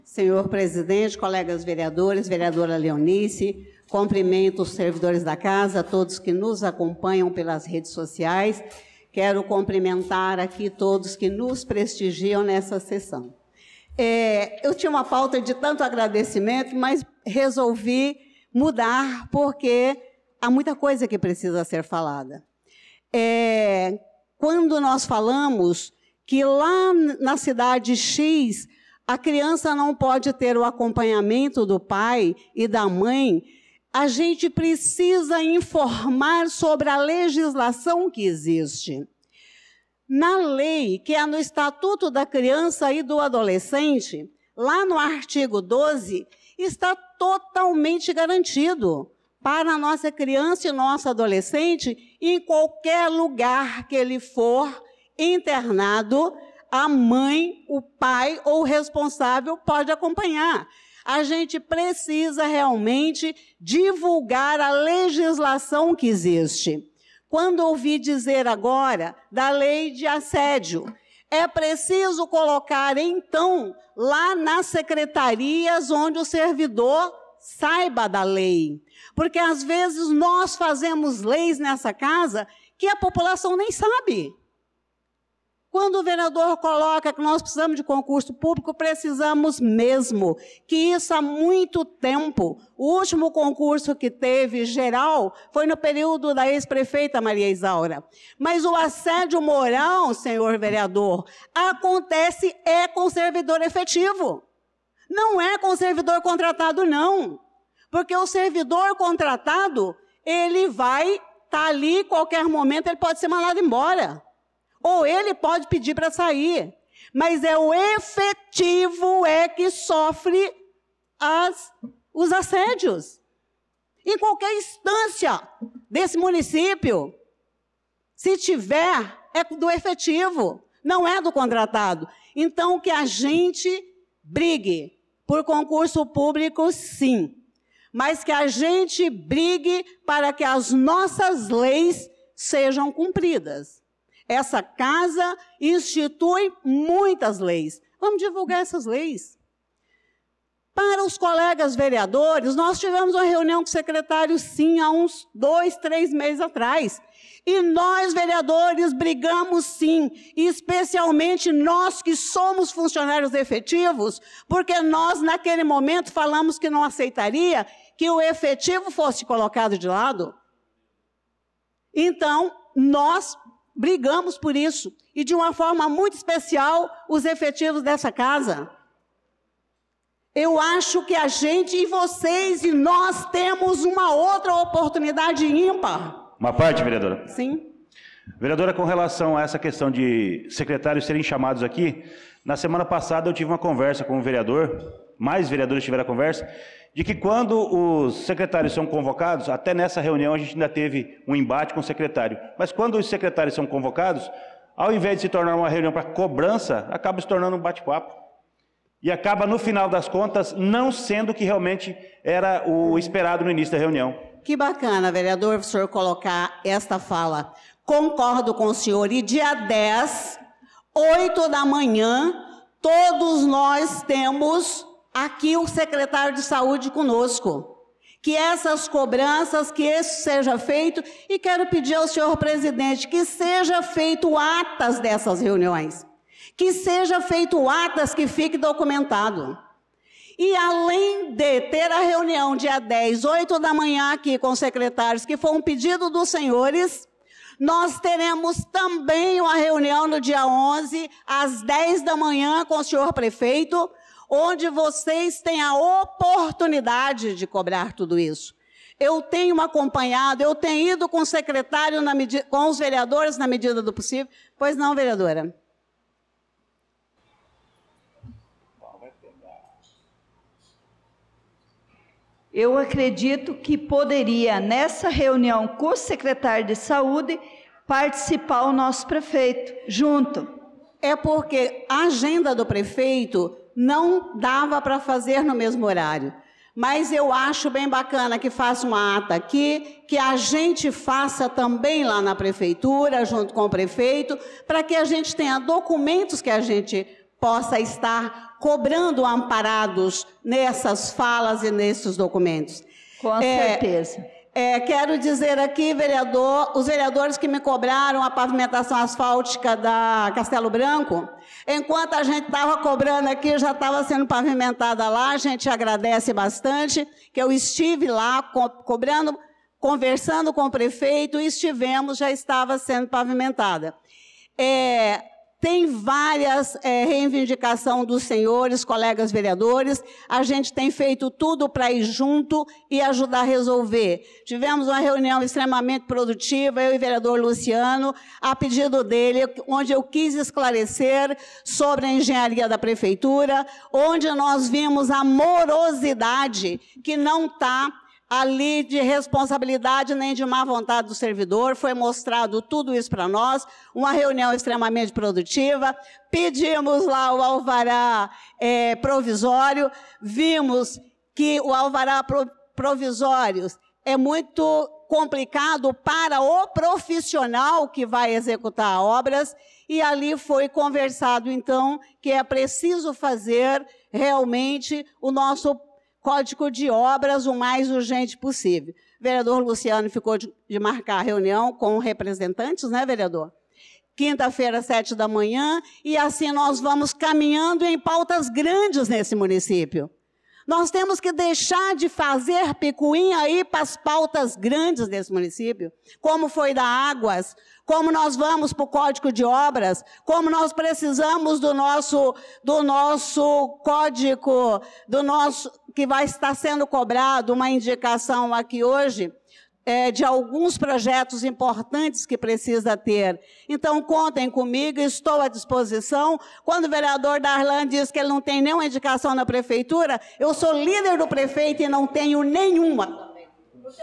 Senhor presidente, colegas vereadores, vereadora Leonice, cumprimento os servidores da casa, todos que nos acompanham pelas redes sociais. Quero cumprimentar aqui todos que nos prestigiam nessa sessão. Eu tinha uma pauta de tanto agradecimento, mas resolvi mudar porque há muita coisa que precisa ser falada. Quando nós falamos que lá na cidade X, a criança não pode ter o acompanhamento do pai e da mãe, a gente precisa informar sobre a legislação que existe. Na lei, que é no Estatuto da Criança e do Adolescente, lá no artigo 12, está totalmente garantido para a nossa criança e nosso adolescente, em qualquer lugar que ele for internado, a mãe, o pai ou o responsável pode acompanhar. A gente precisa realmente divulgar a legislação que existe. Quando ouvi dizer agora da lei de assédio, é preciso colocar, então, lá nas secretarias onde o servidor saiba da lei. Porque, às vezes, nós fazemos leis nessa casa que a população nem sabe. Quando o vereador coloca que nós precisamos de concurso público, precisamos mesmo, que isso há muito tempo. O último concurso que teve geral foi no período da ex-prefeita Maria Isaura. Mas o assédio moral, senhor vereador, acontece com servidor efetivo. Não é com servidor contratado, não. Porque o servidor contratado, ele vai estar ali, qualquer momento, ele pode ser mandado embora. Ou ele pode pedir para sair. Mas é o efetivo que sofre os assédios. Em qualquer instância desse município, se tiver, é do efetivo, não é do contratado. Então, que a gente brigue por concurso público, sim. Mas que a gente brigue para que as nossas leis sejam cumpridas. Essa casa institui muitas leis. Vamos divulgar essas leis. Para os colegas vereadores, nós tivemos uma reunião com o secretário, sim, há uns 2, 3 meses atrás. E nós, vereadores, brigamos, sim, especialmente nós que somos funcionários efetivos, porque nós, naquele momento, falamos que não aceitaria que o efetivo fosse colocado de lado. Então, nós brigamos por isso, e de uma forma muito especial, os efetivos dessa casa. Eu acho que a gente, e vocês, e nós temos uma outra oportunidade ímpar. Uma parte, vereadora? Sim. Vereadora, com relação a essa questão de secretários serem chamados aqui, na semana passada eu tive uma conversa com o vereador, mais vereadores tiveram a conversa, de que quando os secretários são convocados, até nessa reunião a gente ainda teve um embate com o secretário, mas quando os secretários são convocados, ao invés de se tornar uma reunião para cobrança, acaba se tornando um bate-papo. E acaba, no final das contas, não sendo o que realmente era o esperado no início da reunião. Que bacana, vereador, o senhor colocar esta fala. Concordo com o senhor. E dia 10, 8 da manhã, todos nós temos aqui o secretário de saúde conosco. Que essas cobranças, que isso seja feito, e quero pedir ao senhor presidente que seja feito atas dessas reuniões. Que seja feito atas que fique documentado. E além de ter a reunião dia 10, 8 da manhã aqui com os secretários, que foi um pedido dos senhores, nós teremos também uma reunião no dia 11, às 10 da manhã com o senhor prefeito, onde vocês têm a oportunidade de cobrar tudo isso. Eu tenho acompanhado, eu tenho ido com o secretário, com os vereadores na medida do possível. Pois não, vereadora? Eu acredito que poderia, nessa reunião com o secretário de saúde, participar o nosso prefeito, junto. É porque a agenda do prefeito não dava para fazer no mesmo horário. Mas eu acho bem bacana que faça uma ata aqui, que a gente faça também lá na prefeitura, junto com o prefeito, para que a gente tenha documentos que a gente possa estar cobrando amparados nessas falas e nesses documentos. Com certeza. Quero dizer aqui, vereador, os vereadores que me cobraram a pavimentação asfáltica da Castelo Branco, enquanto a gente estava cobrando aqui, já estava sendo pavimentada lá, a gente agradece bastante, que eu estive lá cobrando, conversando com o prefeito, e estivemos, já estava sendo pavimentada. Tem várias reivindicações dos senhores, colegas vereadores, a gente tem feito tudo para ir junto e ajudar a resolver. Tivemos uma reunião extremamente produtiva, eu e o vereador Luciano, a pedido dele, onde eu quis esclarecer sobre a engenharia da prefeitura, onde nós vimos a morosidade que não está ali de responsabilidade nem de má vontade do servidor, foi mostrado tudo isso para nós, uma reunião extremamente produtiva, pedimos lá o alvará provisório, vimos que o alvará provisório é muito complicado para o profissional que vai executar obras, e ali foi conversado, então, que é preciso fazer realmente o nosso Código de Obras o mais urgente possível. O vereador Luciano ficou de marcar a reunião com representantes, né, vereador? Quinta-feira, 7 da manhã, e assim nós vamos caminhando em pautas grandes nesse município. Nós temos que deixar de fazer picuinha aí para as pautas grandes desse município, como foi da Águas, como nós vamos para o Código de Obras, como nós precisamos do nosso código, que vai estar sendo cobrado, uma indicação aqui hoje, de alguns projetos importantes que precisa ter. Então, contem comigo, estou à disposição. Quando o vereador Darlan diz que ele não tem nenhuma indicação na prefeitura, eu sou líder do prefeito e não tenho nenhuma.